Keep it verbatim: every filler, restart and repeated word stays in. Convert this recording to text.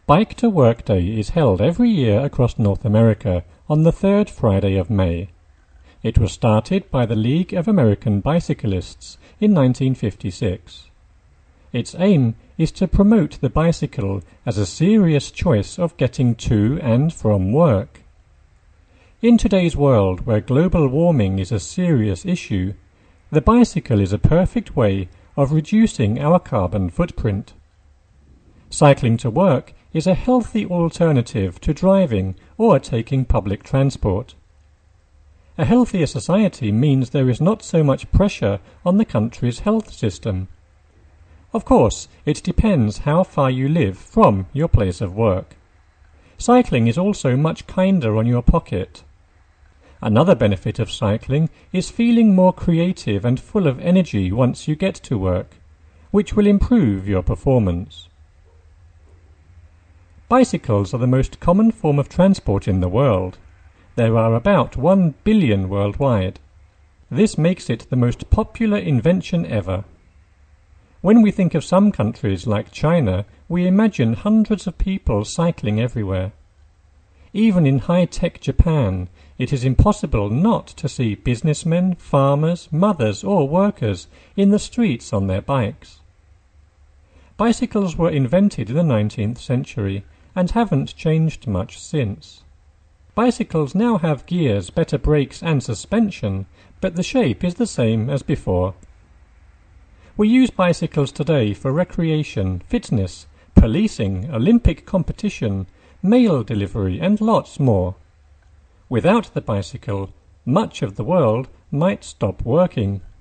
Bike to Work Day is held every year across North America on the third Friday of May. It was started by the League of American Bicyclists in nineteen fifty-six. Its aim is to promote the bicycle as a serious choice of getting to and from work. In today's world, where global warming is a serious issue, the bicycle is a perfect way of reducing our carbon footprint. Cycling to work is a healthy alternative to driving or taking public transport. A healthier society means there is not so much pressure on the country's health system. Of course, it depends how far you live from your place of work. Cycling is also much kinder on your pocket. Another benefit of cycling is feeling more creative and full of energy once you get to work, which will improve your performance. Bicycles are the most common form of transport in the world. There are about one billion worldwide. This makes it the most popular invention ever. When we think of some countries like China, we imagine hundreds of people cycling everywhere. Even in high-tech Japan, it is impossible not to see businessmen, farmers, mothers or workers in the streets on their bikes. Bicycles were invented in the nineteenth century and haven't changed much since. Bicycles now have gears, better brakes and suspension, but the shape is the same as before. We use bicycles today for recreation, fitness, policing, Olympic competition, mail delivery and lots more. Without the bicycle, much of the world might stop working.